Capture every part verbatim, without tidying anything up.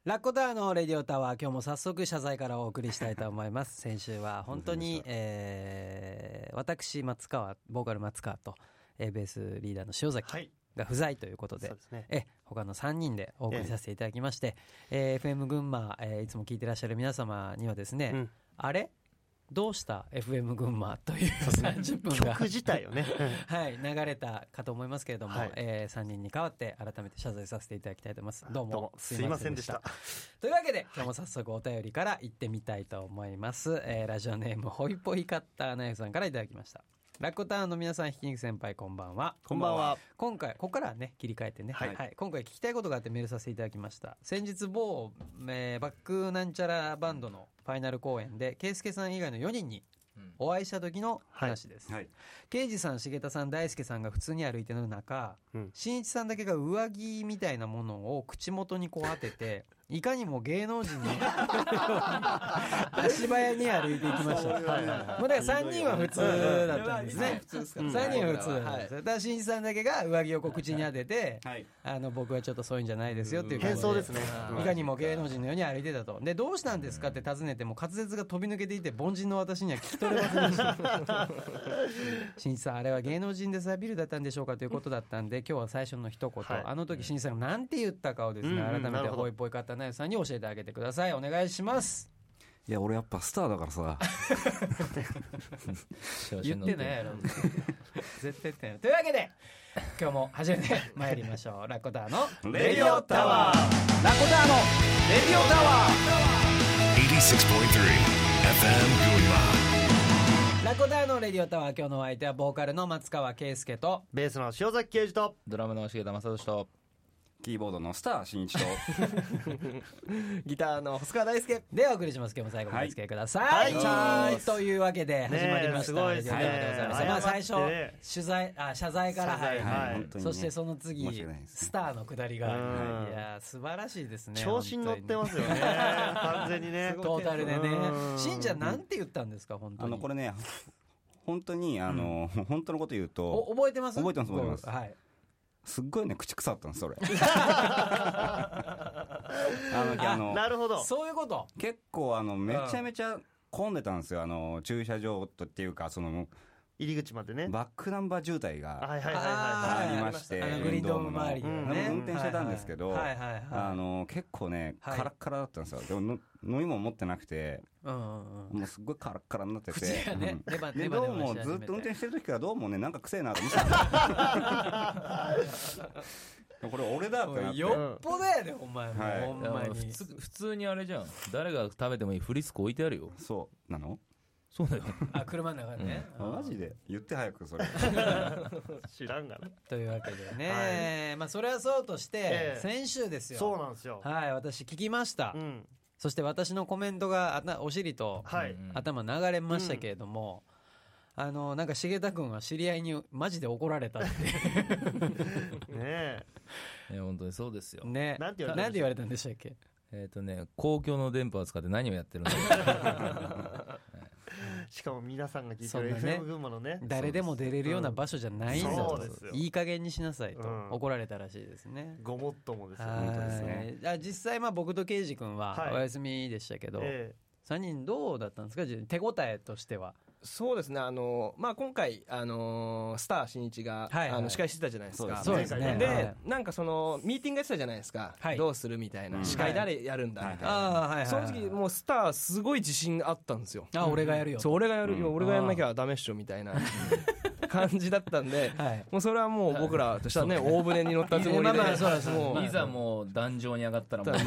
ラッコタワーのレディオタワー、今日も早速謝罪からお送りしたいと思います。先週は本当に、えー、私松川ボーカル松川と、えー、ベースリーダーの塩崎が不在ということで、はい、でね、え他のさんにんでお送りさせていただきまして、えー、エフエム 群馬、えー、いつも聞いてらっしゃる皆様にはですね、うん、あれどうした エフエム 群馬というさんじゅっぷんが曲自体をね、 はい、流れたかと思いますけれども、はい、えー、さんにんに代わって改めて謝罪させていただきたいと思います。どうもすいませんでした。 というわけで今日も早速お便りから行ってみたいと思います。えー、ラジオネームホイポイカッターナイフさんからいただきました。ラッコタウンの皆さん、ひき肉先輩こんばんは。 こんばんは。 今回ここからはね切り替えてね、はいはい、今回聞きたいことがあってメールさせていただきました。先日某、えー、バックなんちゃらバンドのファイナル公演でケイスケさん以外のよにんにお会いした時の話です。はいはい、刑事さん、重田さん、大輔さんが普通に歩いてる中、うん、新一さんだけが上着みたいなものを口元にこう当てていかにも芸能人に足早に歩いていきました。もうだからさんにんは普通だったんですね。さんにんは普通だったんです。だから新一さんだけが上着をこう口に当てて、はい、あの僕はちょっとそういうんじゃないですよっていう感じで、 変装ですね。 いかにも芸能人のように歩いてたと。でどうしたんですかって尋ねても滑舌が飛び抜けていて凡人の私には聞き取れませんでした。新一さん、あれは芸能人でさえビルだったんでしょうかということだったんで、今日は最初の一言、はい、あの時新一さんが何て言ったかをですね、改めてホイポイカッタナイフさんに教えてあげてください。お願いします。 いや俺やっぱスターだからさ言ってないやろ絶対言ってない。というわけで今日も始めてまいりましょう。ラッコタワーのレディオタワー、ラッコタワーのレディオタワー はちじゅうろくてんさん エフエム 群馬。ラッコタワーのレディオタワー、今日のお相手はボーカルの松川圭介とベースの塩崎啓二とドラムの重田正俊とキーボードのスター新一とギターの細川大輔でお送りします。今日も最後までお付き合いください。はい、はい、というわけで始まりました。 ね、すごいですね。 まあ最初取材あ謝罪から、はいはい、ね、 そしてその次スターの下りが、はい、いや素晴らしいですね。 調子に乗ってますよね。完全にね。 トータルでね。しんちゃんなんて言ったんですか本当に。 あのこれね本当にあの、うん、本当のこと言うと覚えてます？ 覚えてます覚えてます。 はい。 すっごいね口腐ったんですそれあのあのなるほど、 そういうこと。 結構あのめちゃめちゃ混んでたんですよ。あの駐車場とっていうかその入り口までねバックナンバー渋滞がありまして、 あのグリーンドーム周りでね運転してたんですけど、あの結構ねカラッカラだったんですよ。でも飲み物持ってなくて、うんうんうん、もうすっごいカラッカラになってて、 ね、 うん、でどうもずっと運転してる時からどうもねなんか癖えなと思ってたこれ俺だってなって、 よっぽどやでお前も、はい、ほんまに普通にあれじゃん、誰が食べてもいいフリスク置いてあるよ。 そうなの？ そうだよ。 あ、車の中でね、 うん、マジで言って早くそれ知らんがな。 というわけでね、はい、まあそれはそうとして、えー、先週ですよ。 そうなんですよ。 はい、私聞きました、うん、そして私のコメントがお尻と、はい、頭流れましたけれども、うん、あのなんか重田君は知り合いにマジで怒られたってねえね、本当にそうですよね。なんて言われたんでしたっけ？ えっとね、公共の電波を使って何をやってるのしかも皆さんが聞いてる エフエム 群馬のね、 誰でも出れるような場所じゃないんだと、 そうですよ、 いい加減にしなさいと、うん、怒られたらしいですね。 ごもっともですよ。本当ですね。 実際まあ僕と圭司君はお休みでしたけど、はい、えー、さんにんどうだったんですか、手応えとしては。 そうですね、あの、まあ、今回、あのー、スター新一が、はいはい、あの司会してたじゃないですか。 そうですね。 で、 はい、 なんかそのミーティングやってたじゃないですか、はい、どうするみたいな、うん、司会誰やるんだみたいな、はい、その時もうスターすごい自信あったんですよ。 あ、俺がやるよ、 そう、俺がやるよ、うん、俺がやんなきゃダメっしょみたいな感じだったんで、はい、もうそれはもう僕らとしてはね、大船に乗ったつもりで、まあまあそうですもういざもう壇上に上がったらもう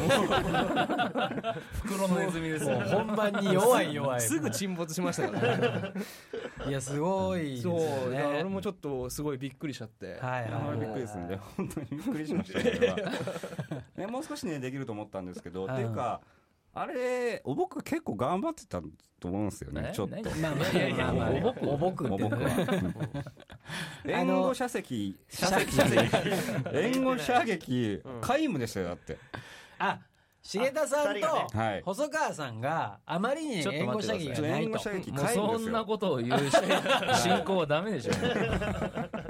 袋のネズミですよ。 本番に弱い弱いすぐ沈没しましたからねいやすごいですね。 そう、俺もちょっとすごいびっくりしちゃって、 はいはい、びっくりですんで本当にびっくりしましたねもう少しねできると思ったんですけど、っていうかあれ僕結構頑張ってたと思うんですよね、ちょっと。 まあまあいやいや、まあね、お僕って援護射撃射撃射撃援護射撃皆無でしたよ。だってあ重田さんと細川さんがあまりに援護射撃がないと、 もうそんなことを言う進行はダメでしょ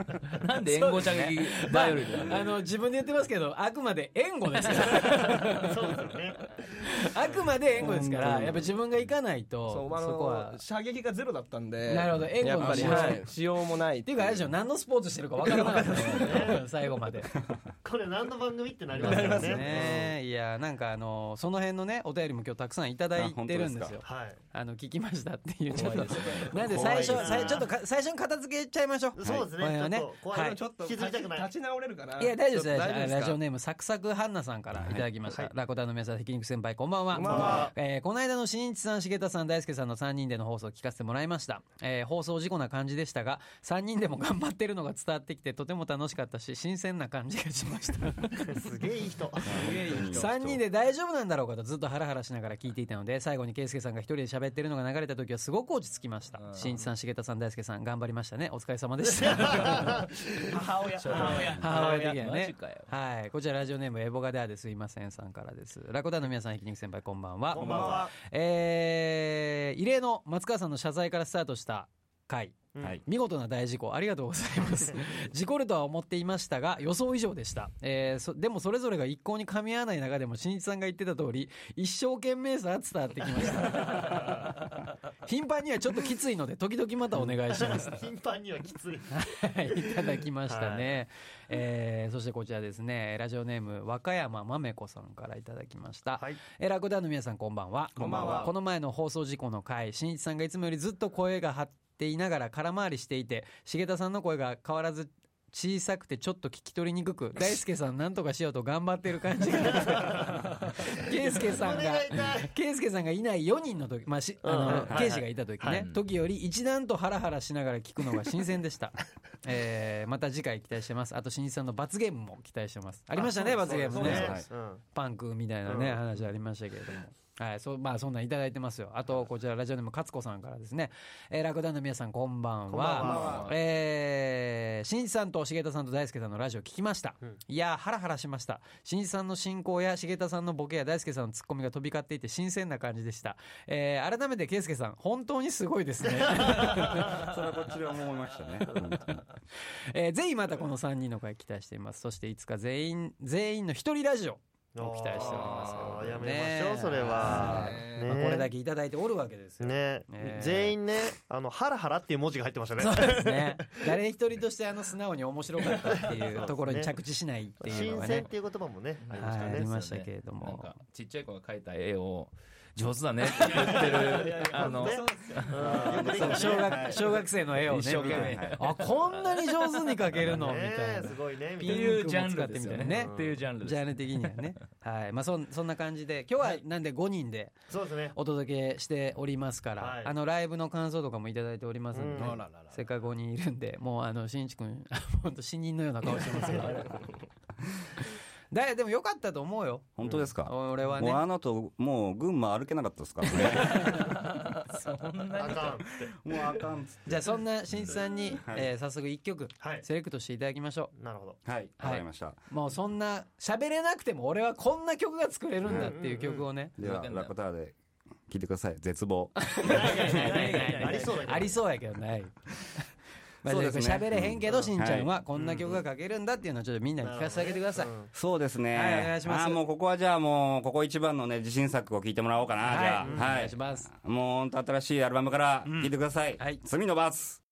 なんで援護射撃頼りで、 まあ、あの自分で言ってますけどあくまで援護ですからそうですよねあくまで援護ですからやっぱ自分が行かないとそう、あのそこは射撃がゼロだったんでなるほど援護のしよう、はい、しようもないっていうかあれでしょ何のスポーツしてるか分からなかったね最後までこれ何の番組ってなりますからねね、いやなんかあのその辺のねお便りも今日たくさんいただいてるんですよ。 はい、 あの聞きましたっていうちょっとなんで最初最ちょっとか最初に片付けちゃいましょう。 そうですね。 はい、 ねはい、 ちょっと気づいたくない。立ち直れるかな。 いや大丈夫です。ラジオネームサクサクハンナさんからいただきました。はい、ラコタの皆さん、ひき肉先輩こんばんは。こんばんは。えー、この間の新一さん、重田さん、大輔さんのさんにんでの放送を聞かせてもらいました。えー、放送事故な感じでしたが、さんにんでも頑張ってるのが伝わってきてとても楽しかったし新鮮な感じがしました。 すげえいい人。すげえいい人。 さんにんで大丈夫なんだろうかとずっとハラハラしながら聞いていたので、最後に圭介さんが一人で喋ってるのが流れた時はすごく落ち着きました。新一さん、重田さん、大輔さん頑張りましたね。お疲れ様でした。 母親母親母親的なね。はい、こちらラジオネームエボガであですいませんさんからです。ラコタの皆さん、ひき肉先輩こんばんは。 こんばんは。 えー、異例の松川さんの謝罪からスタートした回、はい、見事な大事故ありがとうございます事故るとは思っていましたが予想以上でした、えー、そでもそれぞれが一向に噛み合わない中でも新一さんが言ってた通り一生懸命さ伝わってきました頻繁にはちょっときついので時々またお願いします頻繁にはきついいただきましたね、はい、えー、そしてこちらですねラジオネーム和歌山まめこさんからいただきました、はい、えー、ラコダの皆さんこんばんは。 こんばんは。 この前の放送事故の回新一さんがいつもよりずっと声が張っていながら空回りしていて重田さんの声が変わらず小さくてちょっと聞き取りにくく大輔さんなんとかしようと頑張ってる感じが圭介さんが圭介さんがいないよにんの時、まあ、しあの圭司がいた時ね、はい、時より一段とハラハラしながら聞くのが新鮮でした、えー、また次回期待してます。あと新一さんの罰ゲームも期待してます。ありましたね罰ゲームね、はい、パンクみたいなね、うん、話ありましたけれどもはい、そまあそんなんいただいてますよ。あとこちらラジオネーム勝子さんからですね、えー、ラクダの皆さんこんばんは。こんばんは。えー、新一さんと重田さんと大輔さんのラジオ聞きました、うん、いやハラハラしました。新一さんの進行や重田さんのボケや大輔さんのツッコミが飛び交っていて新鮮な感じでした、えー、改めて圭介さん本当にすごいですねそれはこちらも思いましたねえー、ぜひまたこのさんにんの回期待しています。そしていつか全員全員の一人ラジオを期待しておりますけど、ね、 やめましょうそれは、 ねまあ、これだけいただいておるわけですよ、 ねね、全員ねあのハラハラっていう文字が入ってましたね。 そうですね誰一人としてあの素直に面白かったっていうところに着地しないっていうのがね新鮮っていう言葉もねありましたね、 はい、ありましたけれども、 なんかちっちゃい子が描いた絵を上手だねって言ってるあの小学小学生の絵をね一生懸命あこんなに上手に描けるのみたいなすごいねっていうジャンルですよねっていうジャンルジャンル的にはねはいまあそそんな感じで今日はなんでごにんでお届けしておりますから、はい、あのライブの感想とかもいただいておりますので、ね、せっかくごにんいるんでもうあのしんいちくん本当死人のような顔してますよだでもよかったと思うよ。 本当ですか、 うん、俺はねもうあの後もう群馬歩けなかったですからねそんなにあかんもうあかんっつってじゃあそんな新一さんに、はいえー、早速いっきょくセレクトしていただきましょう。なるほどはいわかりました、 もうそんな喋れなくても俺はこんな曲が作れるんだっていう曲をね、 うんうんうん、ではラコターで聴いてください。絶望ありそうだけどありそうやけどないまあ、そうですね、喋れへんけど、うん、しんちゃんはこんな曲が書けるんだっていうのをちょっとみんなに聞かせてあげてください、うん、 そうですね、 はい、お願いします。 あもうここはじゃあもうここ一番のね自信作を聴いてもらおうかな、はい、じゃあ、 うん、はい、お願いします。 もう本当新しいアルバムから聴いてください、うんはい、罪の罰。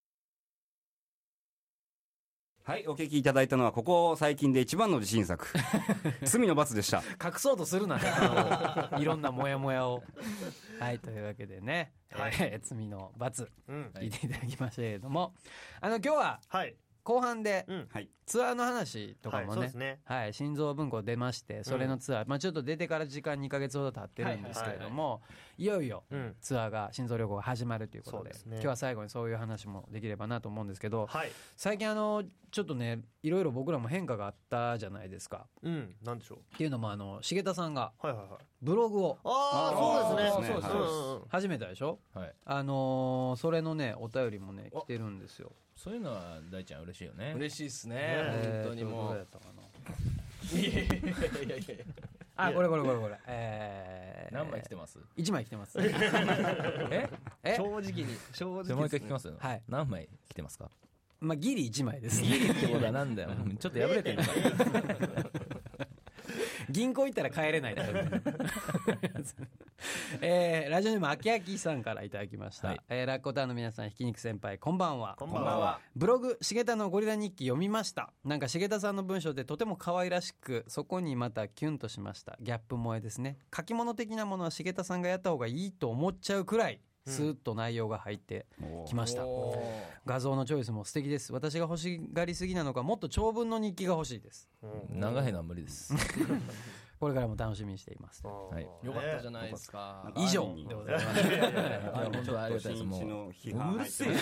はい、お聴きいただいたのはここ最近で一番の自信作罪の罰でした。 隠そうとするなねいろんなモヤモヤをはいというわけでね、はいえー、罪の罰、うん、聞いていただきましたけれども、あの今日は後半で、うん、ツアーの話とかも ね,、はいねはい、心臓文庫出ましてそれのツアー、うんまあ、ちょっと出てから時間にかげつほど経ってるんですけれども、はいはいはい、いよいよツアーが心臓旅行が始まるということ で,、うん、でね、今日は最後にそういう話もできればなと思うんですけど、はい、最近あのちょっとねいろいろ僕らも変化があったじゃないですか。 うんなんでしょうっていうのもあの重田さんがはいはいはいブログをああそうですねそうですそうです始めたでしょ、はい、あのー、それのねお便りもね来てるんですよ。 そういうのは大ちゃん嬉しいよね。 嬉しいっすね、えー、本当にもうやったかないやいやいやいやいやあこれこれこれこれえー、何枚来てます？ いちまい来てますええ正直に正直にもう一回聞きますよ、 はい、 何枚来てますか？ まあギリいちまいですね。 ギリってことはなんだよ。ちょっと破れてるから銀行行ったら帰れないタイプえー、ラジオネームあきあきさんからいただきました、はい、えー、ラッコターの皆さん、ひき肉先輩、こんばんは。 こんばんは。 ブログ重田のゴリラ日記読みました。なんか重田さんの文章でとても可愛らしく、そこにまたキュンとしました。ギャップ萌えですね。書き物的なものは重田さんがやった方がいいと思っちゃうくらいスーッと内容が入ってきました、うん、画像のチョイスも素敵です。私が欲しがりすぎなのか、もっと長文の日記が欲しいです、 うん、長いのは無理ですこれからも楽しみにしています。 はい、よかったじゃないですか。 以上でございます。 本当はありがたいです。もううるせえ。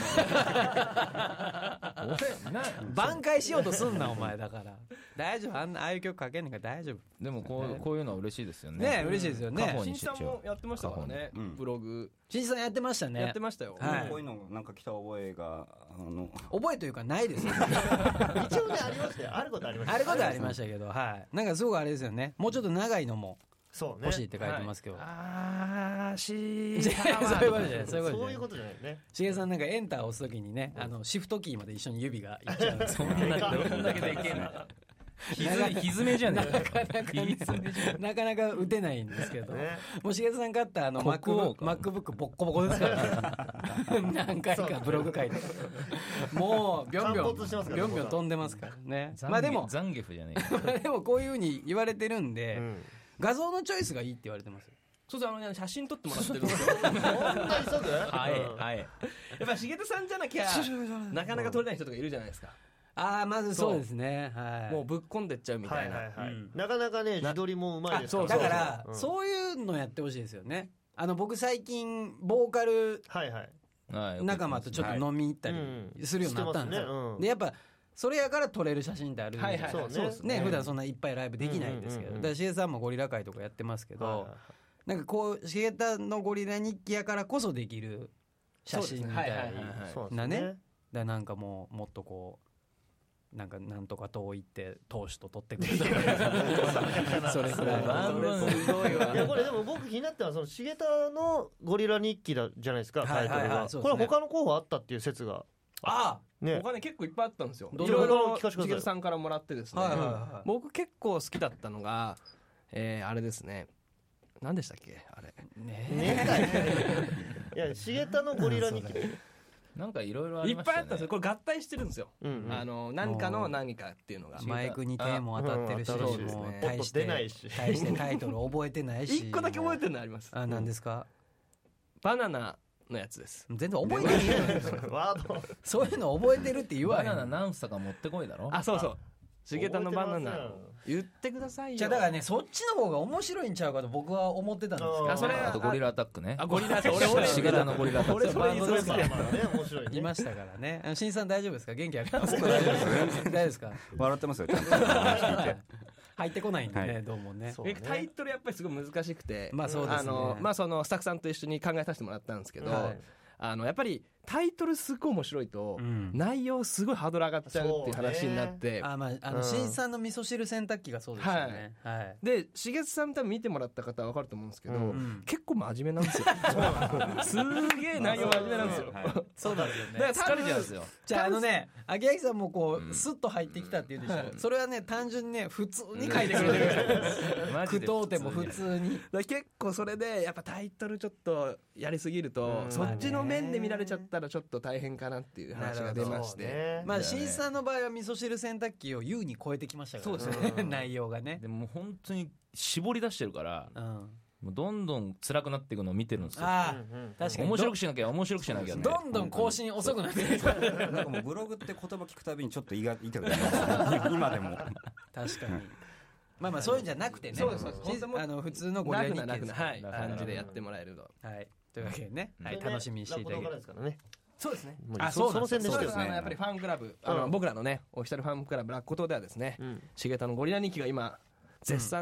挽回しようとすんなお前。だから大丈夫。あんなああいう曲かけんねんから大丈夫。 でもこうこういうのは嬉しいですよね。 ね、嬉しいですよね。 新さんもやってましたからね。ブログ。 新さんやってましたね。 やってましたよ。 こういうのなんか来た覚えがあの覚えというかないです。 一応ねありましたよ。あることありました。 あることありましたけど、はい。なんかすごくあれですよね。もうちょっと長いのも欲しいって書いてますけど。 あーしー。 そういうことじゃない。 そういうことじゃないね。 しげさんなんかエンターを押すときにね、あのシフトキーまで一緒に指がいっちゃうんです。そんなどんだけでいけんの。ひずめじゃねえなかなかなかなか打てないんですけど、もうしげさん買ったあの MacBook ボッコボコですから何回かブログ書いてもうビョンビョンビョンビョン飛んでますからね。まあでもザンゲフじゃねえでもこういう風に言われてるんで、画像のチョイスがいいって言われてますよ。 そうです、あの写真撮ってもらってるんですよ。 そんな急ぐ？ はいはい。 やっぱ重田さんじゃなきゃなかなか撮れない人とかいるじゃないですか。 ああ、まずそうですね、はい、 もうぶっこんでっちゃうみたいな、 なかなかね自撮りもうまいですから。 だからそういうのやってほしいですよね。あの僕最近ボーカル仲間とちょっと飲み行ったりするようになったんですよ。でやっぱそれやから撮れる写真ってあるんですよね。普段そんないっぱいライブできないんですけど、だからしげさんもゴリラ会とかやってますけど、なんかこうしげたのゴリラ日記やからこそできる写真みたいなね。だからなんかもうもっとこうなんかなんとか遠いって投手と取ってくるとかそれくらいすごいわ。いやこれでも僕気になってはその重田のゴリラ日記だじゃないですか、タイトルが。これは他の候補あったっていう説が。 ああ、ね、他ね結構いっぱいあったんですよ。いろいろ重田さんからもらってですね、僕結構好きだったのが、えー、あれですね、何でしたっけあれねえいや重田のゴリラ日記なんかいろいろありましたね。 いっぱいあったんですよ。これ合体してるんですよ。うんうん、あの何かの何かっていうのがマイクに手も当たってるし、もう大して大してタイトル覚えてないし。 一個だけ覚えてるのあります。 あ、何ですか？ バナナのやつです。 全然覚えてないワード。そういうの覚えてるって言わへん。 バナナ何房か持ってこいだろ。 あ、そうそう。重田のバナナ言ってくださいよ。 じゃあだからね、そっちの方が面白いんちゃうかと僕は思ってたんですけど。 あ、それあとゴリラアタックね。 あ、ゴリラアタック。俺俺重田のゴリラアタック。 俺それ言いますからね、面白いね。 いましたからね。新さん大丈夫ですか？元気ありますか？大丈夫ですか？ 笑ってますよ。 入ってこないんでね、どうもね。 タイトルやっぱりすごい難しくて、 まあそうですね。 あのまあそのスタッフさんと一緒に考えさせてもらったんですけど、あのやっぱりタイトルすごい面白いと、うん、内容すごいハードル上がっちゃうっていう話になって、 あ、まあ、あの新さんの味噌汁洗濯機がそうですよね、 はいはい、で重津さん多分見てもらった方は分かると思うんですけど、うん、結構真面目なんですよすげえ内容真面目なんですよ、はい、 そうなんですよね。 だから疲れちゃうんですよ。 じゃああのね、秋秋さんもこう、うん、スッと入ってきたって言うでしょ、うん、それはね単純にね普通に書いてくれてるから苦闘点も普通にだ結構それでやっぱタイトルちょっとやりすぎると、うん、そっちの面で見られちゃったらちょっと大変かなっていう話が出まして、ね、 まあ新さんの場合は味噌汁洗濯機を優に超えてきましたからね。そうですね内容がね。 でも本当に絞り出してるから、うん、もうどんどん辛くなっていくのを見てるんですよ。 ああ、確かに面白くしなきゃ面白くしなきゃね。 どんどん更新遅くなってるなんかもうブログって言葉聞くたびにちょっと言いが言いたくなります今でも確かにまあまあそういうんじゃなくてね。そうですそうです。あの普通のゴリラ日記です、はい、感じでやってもらえると、 はい、というわけでね、はい、楽しみにしていただける。 そうですね。 あ、そうその線ですね。やっぱりファンクラブ、あの僕らのねオフィシャルファンクラブラッコ島ではですね、重田のゴリラ日記が今絶賛ね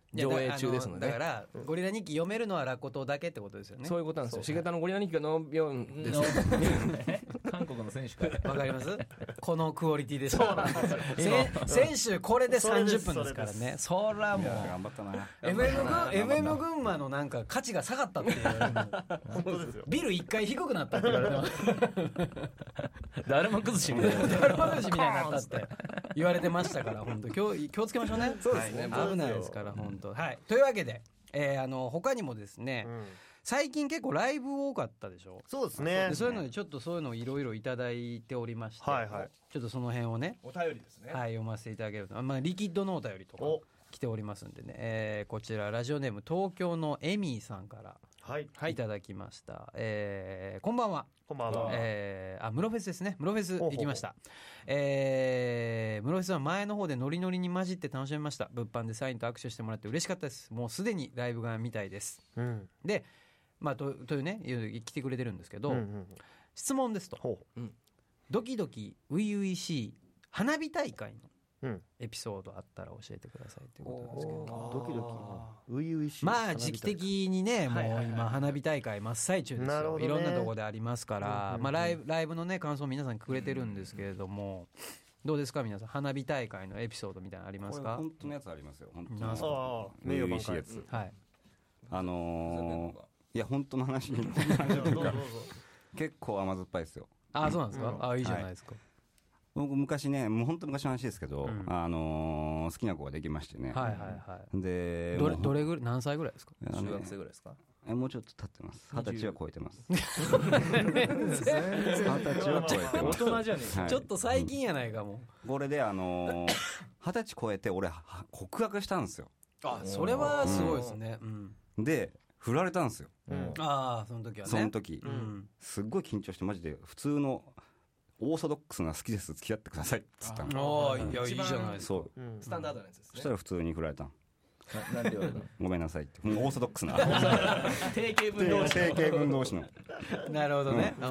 上映中ですので。 だからゴリラ日記読めるのはラコトだけってことですよね。 そういうことなんですよ。重田のゴリラ日記がのびょんです。 韓国の選手からわかります？このクオリティでそうなんですよ。先週これでさんじゅっぷんですからね。そらもう頑張ったな。 エフエム 群 エフエム 群馬のなんか価値が下がったっていう。 本当ですよ。 ビル一回低くなったって言われてます。 だるま崩しみたいな。 だるま崩しみたいになったって言われてましたから本当気を気をつけましょうね。 そうですね。 危ないですから本当。はい。というわけで、えー、あの他にもですね。うん、最近結構ライブ多かったでしょ。 そうですね。 でそういうのでちょっとそういうのをいろいろいただいておりまして、 はいはい、 ちょっとその辺をねお便りですね、 はい、読ませていただけると、まあ、リキッドのお便りとか来ておりますんでね、えー、こちらラジオネーム東京のエミーさんからはいいただきました、えー、こんばんは。 こんばんは。 えー、あ、室フェスですね。室フェス行きました。えー、室フェスは前の方でノリノリに混じって楽しめました。物販でサインと握手してもらって嬉しかったです。もうすでにライブが見たいです。うん、で、まあ、と, というね来てくれてるんですけど、うんうん、質問ですと、うん、ドキドキウイウイしい花火大会のエピソードあったら教えてくださいということなんですけど、 ドキドキウイウイしい、 まあ時期的にねもう今花火大会真っ最中ですよ、ね、いろんなところでありますから、うんうんうん、まあ、ライブ、ライブのね感想皆さんくれてるんですけれども、どうですか皆さん、花火大会のエピソードみたいなのありますか？ 本当のやつありますよ。本当のあウイウイしいやつ、 はい、 あのーいや本当の話に結構甘酸っぱいですよ。 あ、そうなんですか、うん、あ、いいじゃないですか、はい、 僕昔ね、もう本当昔の話ですけど、うん、あのー、好きな子ができましてね、 はいはいはい、 でどれ、どれぐらい、何歳ぐらいですか？ 中学生ぐらいですか？ えもうちょっと経ってます。二十歳は超えてます二十歳は超えてます。 大人じゃねえ、はい、ちょっと最近やないかも、 うん、これであのー、二十歳超えて俺告白したんですよ。 あ、それはすごいですね、うんうん、で振られたんですよ、 うん、ああその時はね、 その時、うん、すっごい緊張してマジで普通のオーソドックスな好きです付き合ってくださいっつったの。 ああ、いやいいじゃないですか。 そう、 うん、スタンダードなやつですね。 そしたら普通に振られたん。 なんで言われたの？ ごめんなさいって。もうオーソドックスな定型文同士定型文同士のなるほどね、 うん、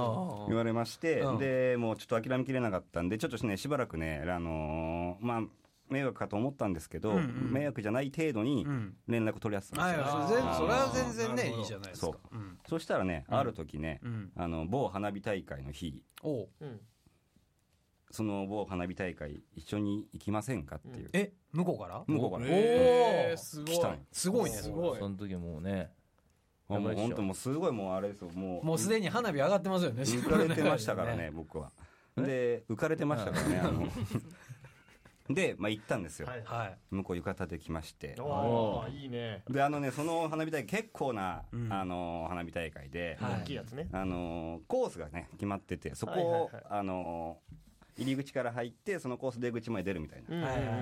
言われまして、うん、でもうちょっと諦めきれなかったんでちょっとねしばらくね、あのー、まあ迷惑かと思ったんですけど、うんうん、迷惑じゃない程度に連絡取り合ってたんですよ、うん、 それは全然ねいいじゃないですか。 そう、うん、そしたらね、ある時ね、うん、あの某花火大会の日、おう、その某花火大会一緒に行きませんかっていう、 え向こうから向こうから、 えー、 すごい来たの。 すごいね、 すごい。 その時もうね、 もう本当もうすごいもうあれですよ、もうもうすでに花火上がってますよね。 浮かれてましたからね僕は。で浮かれてましたからね、あので、まあ、行ったんですよ、はい、向こう浴衣で来まして、 おーいいね。 であのねその花火大会結構な、うん、あの花火大会で、 大きいやつね、 あのコースがね決まってて、そこを、はいはいはい、あの入り口から入ってそのコース出口まで出るみたいな、はいはいはい、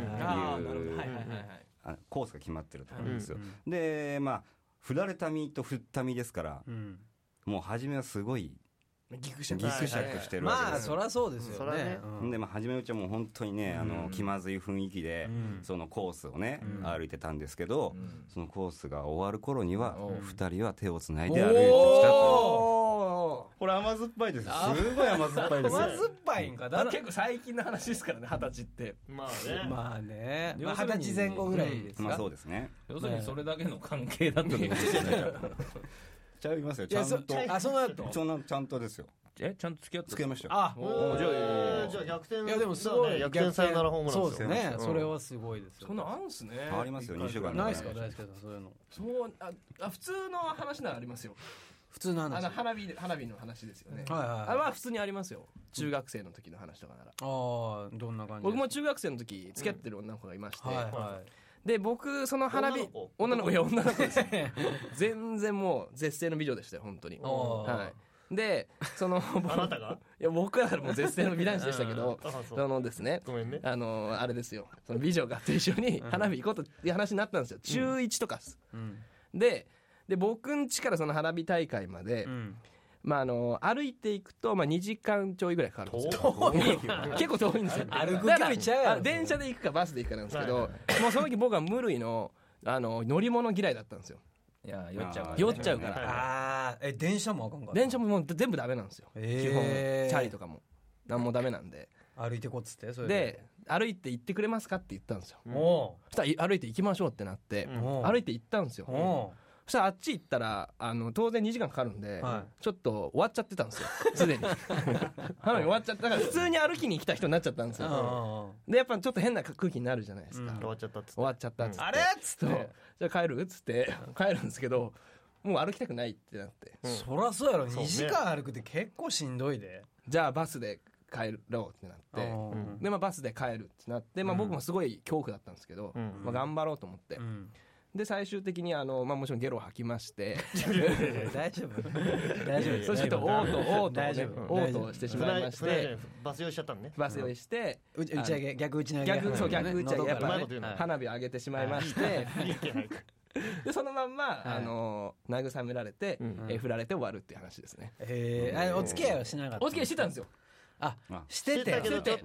コースが決まってるところなんですよ、うんうん、でまあ振られた身と振った身ですから、うん、もう初めはすごいギクシャクしてるわけです。 まあそりゃそうですよね、 うん、でまあ初めのうちはもう本当にね、あの気まずい雰囲気で、うん、そのコースをね、うん、歩いてたんですけど、うん、そのコースが終わる頃にはふたりは手をつないで歩いてきたと。これ甘酸っぱいですよ。すごい甘酸っぱいですよ。 甘酸っぱいんか。だ結構最近の話ですからね、二十歳って。 まあね。 まあね。二十歳前後ぐらいですか。 まあそうですね。 要するにそれだけの関係だったんですよね。 ちゃいますよ。ちゃんと。 あ、そうなると。 ちゃんとですよ。 え、ちゃんと付き合って付き合いましたよ。 あ、 おじゃあじゃあ逆転。 いやでもすごい逆転サヨナラホームラン。 そうですね。それはすごいですよ。 そんなあんすね。 ありますよ。にしゅうかん。 ないですか大輔さんそういうの。 そうあ普通の話ならありますよ。 普通の話。 あの花火花火の話ですよね。 はいはい。 あれは普通にありますよ。中学生の時の話とかなら。ああ、どんな感じ？ 僕も中学生の時付き合ってる女の子がいまして。はいはい。で僕その花火女の子いや女の子です全然もう絶世の美女でしたよ本当に。はい。でそのあなたがいや僕はもう絶世の美男子でしたけどそのですねごめんねあのあれですよその美女がと一緒に花火行こうという話になったんですよ中いちとかす。でで僕ん家からその花火大会まで。まあ、あの歩いていくとまあにじかんちょいぐらいかかるんですよ結構遠いんですよ歩く距離ちゃう電車で行くかバスで行くかなんですけど、もうその時僕は無類のあの乗り物嫌いだったんですよ。 いや酔っちゃうから酔っちゃうから。 ああ、え電車もあかんかった？ 電車ももう全部ダメなんですよ、基本チャリとかも何もダメなんで歩いてこっつってそれで歩いて行ってくれますかって言ったんですよ。 おそしたら歩いて行きましょうってなって、歩いて行ったんですよ。そしたらあっち行ったらあの当然にじかんかかるんで、はい、ちょっと終わっちゃってたんですよすでに花火終わっちゃったから普通に歩きに来た人になっちゃったんですよでやっぱちょっと変な空気になるじゃないですか、うん、 終わっちゃったっつって終わっちゃったっつってあれっつってじゃあ帰るっつって帰るんですけどもう歩きたくないってなって、 うん、そりゃそうやろにじかん歩くって結構しんどいでじゃあバスで帰ろうってなって、うん、でまあバスで帰るってなって、まあ、僕もすごい恐怖だったんですけど、うんまあ、頑張ろうと思って、うんで最終的にあの、まあ、もちろんゲロを吐きまして大丈夫大丈夫そうするとオートオート、ね、オートしてしまいましてバス用意しちゃったのねバス用意して、 うん、打ち上げ逆打ち上げ逆そう逆打ち上げやっぱ、ね、花火を上げてしまいましてでそのまんま、はい、あの慰められて、うんえ振られて終わるっていう話ですね。 へえお付き合いはしなかったお付き合いしてたんですよ。 あしててしてたけどちょっ